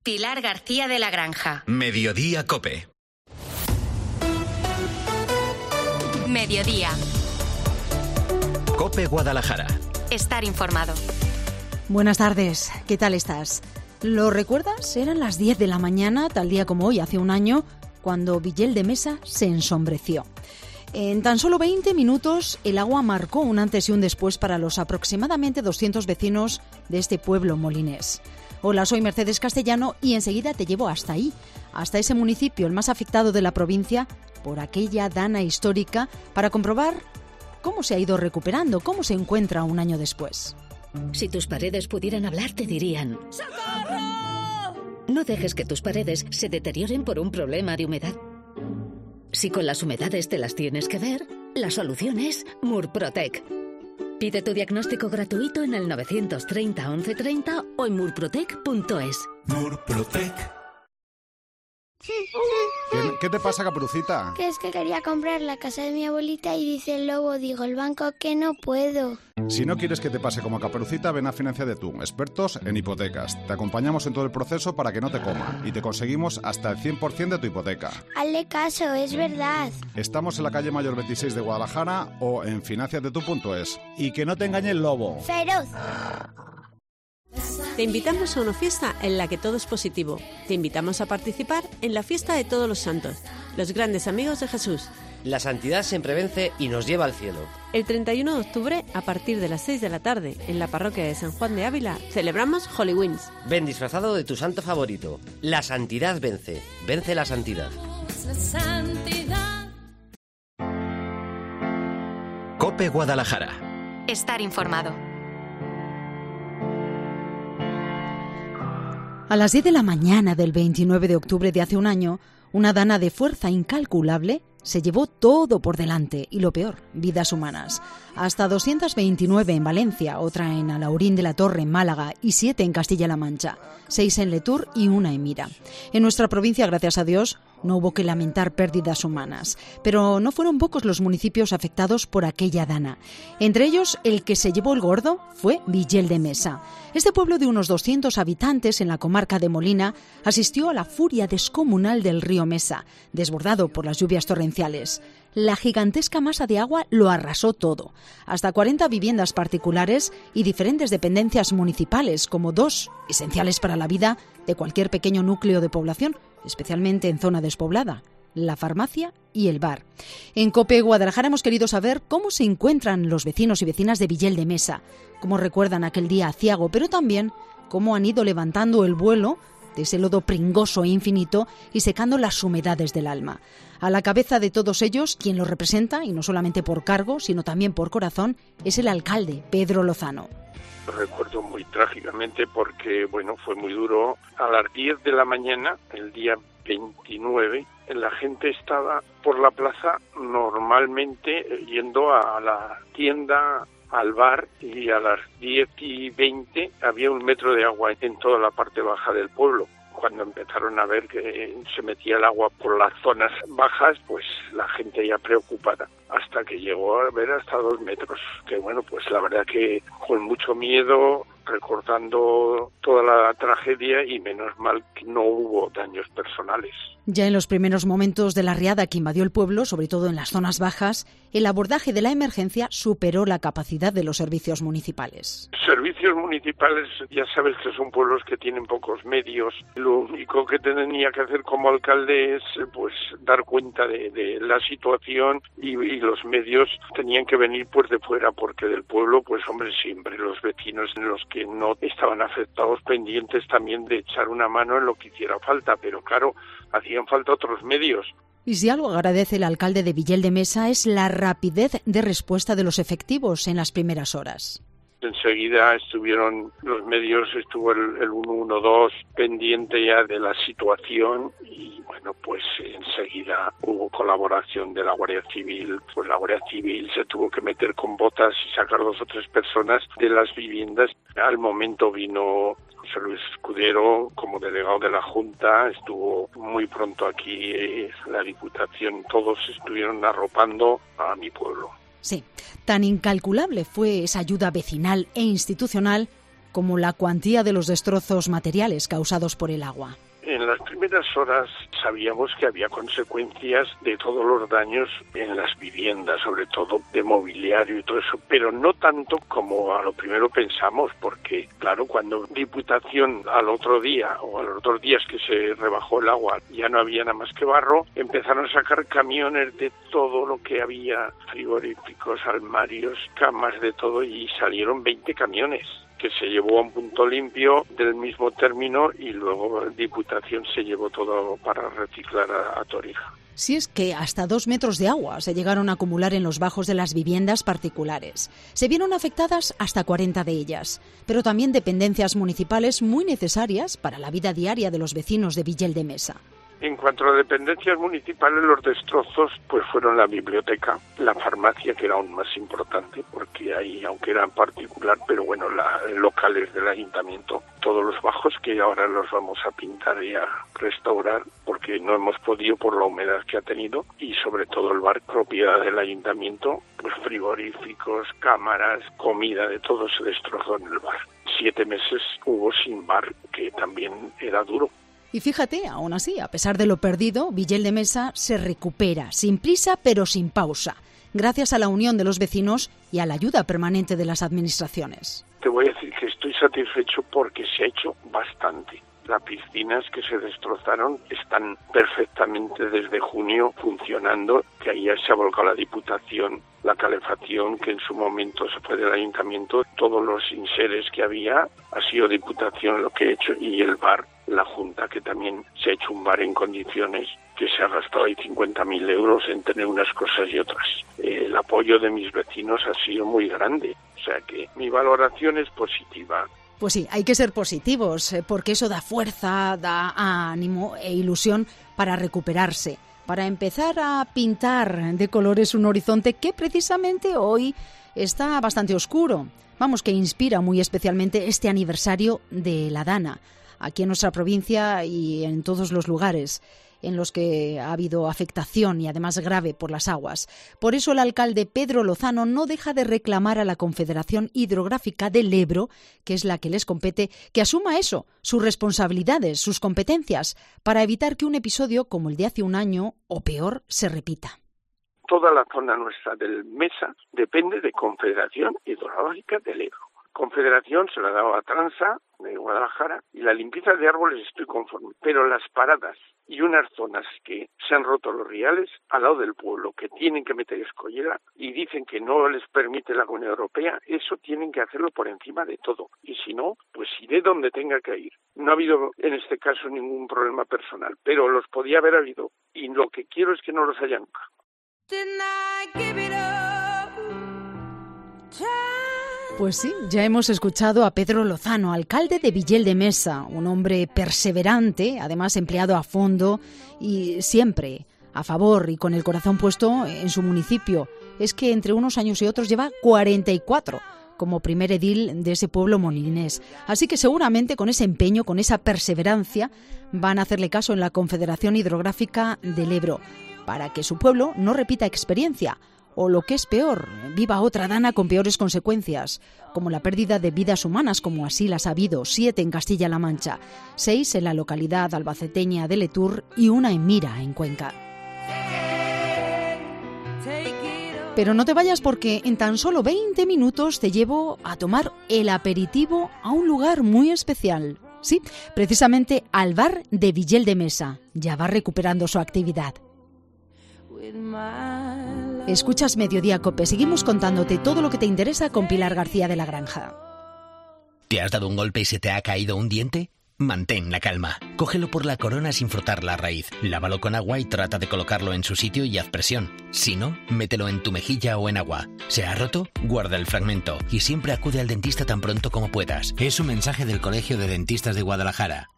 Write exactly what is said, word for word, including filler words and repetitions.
Pilar García de la Granja. Mediodía COPE. Mediodía. COPE Guadalajara. Estar informado. Buenas tardes, ¿qué tal estás? ¿Lo recuerdas? Eran las diez de la mañana, tal día como hoy, hace un año, cuando Villel de Mesa se ensombreció. En tan solo veinte minutos, el agua marcó un antes y un después para los aproximadamente doscientos vecinos de este pueblo molinés. Hola, soy Mercedes Castellano y enseguida te llevo hasta ahí, hasta ese municipio, el más afectado de la provincia, por aquella dana histórica, para comprobar cómo se ha ido recuperando, cómo se encuentra un año después. Si tus paredes pudieran hablar, te dirían: ¡socorro! No dejes que tus paredes se deterioren por un problema de humedad. Si con las humedades te las tienes que ver, la solución es Murprotec. Pide tu diagnóstico gratuito en el novecientos treinta once treinta o en murprotec punto es. Murprotec. ¿Qué, ¿Qué te pasa, Caperucita? Que es que quería comprar la casa de mi abuelita y dice el lobo, digo el banco que no puedo. Si no quieres que te pase como a Caperucita, ven a Financia de Tú, expertos en hipotecas. Te acompañamos en todo el proceso para que no te coma y te conseguimos hasta el cien por ciento de tu hipoteca. Hazle caso, es verdad. Estamos en la calle Mayor veintiséis de Guadalajara o en financia de tú punto es. Y que no te engañe el lobo. Feroz. Te invitamos a una fiesta en la que todo es positivo. Te invitamos a participar en la fiesta de Todos los Santos, los grandes amigos de Jesús. La santidad siempre vence y nos lleva al cielo. El treinta y uno de octubre, a partir de las seis de la tarde, en la parroquia de San Juan de Ávila, celebramos Holy Wings. Ven disfrazado de tu santo favorito. La santidad vence. Vence la santidad. La santidad. COPE Guadalajara. Estar informado. A las diez de la mañana del veintinueve de octubre de hace un año, una dana de fuerza incalculable se llevó todo por delante y, lo peor, vidas humanas. Hasta doscientos veintinueve en Valencia, otra en Alhaurín de la Torre, en Málaga, y siete en Castilla-La Mancha, seis en Letur y una en Mira. En nuestra provincia, gracias a Dios, no hubo que lamentar pérdidas humanas, pero no fueron pocos los municipios afectados por aquella dana. Entre ellos, el que se llevó el gordo fue Villel de Mesa. Este pueblo de unos doscientos habitantes en la comarca de Molina asistió a la furia descomunal del río Mesa, desbordado por las lluvias torrenciales. La gigantesca masa de agua lo arrasó todo. Hasta cuarenta viviendas particulares y diferentes dependencias municipales, como dos esenciales para la vida de cualquier pequeño núcleo de población, especialmente en zona despoblada: la farmacia y el bar. En COPE Guadalajara hemos querido saber cómo se encuentran los vecinos y vecinas de Villel de Mesa, cómo recuerdan aquel día aciago, pero también cómo han ido levantando el vuelo de ese lodo pringoso e infinito y secando las humedades del alma. A la cabeza de todos ellos, quien los representa, y no solamente por cargo, sino también por corazón, es el alcalde, Pedro Lozano. Lo recuerdo muy trágicamente porque, bueno, fue muy duro. A las diez de la mañana, el día veintinueve, la gente estaba por la plaza normalmente yendo a la tienda, al bar, y a las diez y veinte había un metro de agua en toda la parte baja del pueblo. Cuando empezaron a ver que se metía el agua por las zonas bajas, pues la gente ya preocupada, hasta que llegó a ver hasta dos metros. Que bueno, pues la verdad que con mucho miedo, recordando toda la tragedia, y menos mal que no hubo daños personales. Ya en los primeros momentos de la riada que invadió el pueblo, sobre todo en las zonas bajas, el abordaje de la emergencia superó la capacidad de los servicios municipales. Servicios municipales, ya sabes que son pueblos que tienen pocos medios. Lo único que tenía que hacer como alcalde es pues dar cuenta de, de la situación, y, y los medios tenían que venir pues de fuera, porque del pueblo, pues hombre, siempre los vecinos, en los que no estaban afectados, pendientes también de echar una mano en lo que hiciera falta, pero claro, hacían falta otros medios. Y si algo agradece el alcalde de Villel de Mesa es la rapidez de respuesta de los efectivos en las primeras horas. Enseguida estuvieron los medios, estuvo el, el uno uno dos pendiente ya de la situación, y bueno, pues enseguida hubo colaboración de la Guardia Civil. Pues la Guardia Civil se tuvo que meter con botas y sacar dos o tres personas de las viviendas. Al momento vino José Luis Escudero como delegado de la Junta, estuvo muy pronto aquí eh, la Diputación, todos estuvieron arropando a mi pueblo. Sí, tan incalculable fue esa ayuda vecinal e institucional como la cuantía de los destrozos materiales causados por el agua. En las primeras horas sabíamos que había consecuencias de todos los daños en las viviendas, sobre todo de mobiliario y todo eso, pero no tanto como a lo primero pensamos, porque claro, cuando Diputación al otro día o a los dos días que se rebajó el agua ya no había nada más que barro, empezaron a sacar camiones de todo lo que había, frigoríficos, armarios, camas, de todo, y salieron veinte camiones que se llevó a un punto limpio del mismo término y luego Diputación se llevó todo para reciclar a, a Torija. Si es que hasta dos metros de agua se llegaron a acumular en los bajos de las viviendas particulares. Se vieron afectadas hasta cuarenta de ellas, pero también dependencias municipales muy necesarias para la vida diaria de los vecinos de Villel de Mesa. En cuanto a dependencias municipales, los destrozos pues fueron la biblioteca, la farmacia, que era aún más importante, porque ahí, aunque era en particular, pero bueno, la, locales del ayuntamiento, todos los bajos que ahora los vamos a pintar y a restaurar, porque no hemos podido por la humedad que ha tenido, y sobre todo el bar, propiedad del ayuntamiento, pues frigoríficos, cámaras, comida, de todo se destrozó en el bar. Siete meses hubo sin bar, que también era duro. Y fíjate, aún así, a pesar de lo perdido, Villel de Mesa se recupera, sin prisa pero sin pausa, gracias a la unión de los vecinos y a la ayuda permanente de las administraciones. Te voy a decir que estoy satisfecho porque se ha hecho bastante. Las piscinas que se destrozaron están perfectamente desde junio funcionando, que ahí ya se ha volcado la Diputación, la calefacción, que en su momento se fue del ayuntamiento, todos los inseres que había, ha sido Diputación lo que ha hecho, y el bar, la Junta, que también se ha hecho un bar en condiciones, que se ha gastado ahí cincuenta mil euros en tener unas cosas y otras. El apoyo de mis vecinos ha sido muy grande, o sea que mi valoración es positiva. Pues sí, hay que ser positivos, porque eso da fuerza, da ánimo e ilusión para recuperarse, para empezar a pintar de colores un horizonte que precisamente hoy está bastante oscuro. Vamos, que inspira muy especialmente este aniversario de la Dana, aquí en nuestra provincia y en todos los lugares en los que ha habido afectación y además grave por las aguas. Por eso el alcalde Pedro Lozano no deja de reclamar a la Confederación Hidrográfica del Ebro, que es la que les compete, que asuma eso, sus responsabilidades, sus competencias, para evitar que un episodio como el de hace un año, o peor, se repita. Toda la zona nuestra del Mesa depende de Confederación Hidrográfica del Ebro. Confederación se la ha dado a Transa de Guadalajara, y la limpieza de árboles estoy conforme, pero las paradas y unas zonas que se han roto los riales al lado del pueblo, que tienen que meter escollera y dicen que no les permite la Unión Europea, eso tienen que hacerlo por encima de todo, y si no, pues iré donde tenga que ir. No ha habido en este caso ningún problema personal, pero los podía haber habido, y lo que quiero es que no los haya nunca. Pues sí, ya hemos escuchado a Pedro Lozano, alcalde de Villel de Mesa, un hombre perseverante, además empleado a fondo y siempre a favor y con el corazón puesto en su municipio. Es que entre unos años y otros lleva cuarenta y cuatro como primer edil de ese pueblo molinés. Así que seguramente con ese empeño, con esa perseverancia, van a hacerle caso en la Confederación Hidrográfica del Ebro, para que su pueblo no repita experiencia, o lo que es peor, viva otra Dana con peores consecuencias, como la pérdida de vidas humanas, como así las ha habido, siete en Castilla-La Mancha, seis en la localidad albaceteña de Letur y una en Mira, en Cuenca. Pero no te vayas, porque en tan solo veinte minutos te llevo a tomar el aperitivo a un lugar muy especial. Sí, precisamente al bar de Villel de Mesa. Ya va recuperando su actividad. Escuchas Mediodía Cope. Seguimos contándote todo lo que te interesa con Pilar García de la Granja. ¿Te has dado un golpe y se te ha caído un diente? Mantén la calma. Cógelo por la corona sin frotar la raíz. Lávalo con agua y trata de colocarlo en su sitio y haz presión. Si no, mételo en tu mejilla o en agua. ¿Se ha roto? Guarda el fragmento y siempre acude al dentista tan pronto como puedas. Es un mensaje del Colegio de Dentistas de Guadalajara.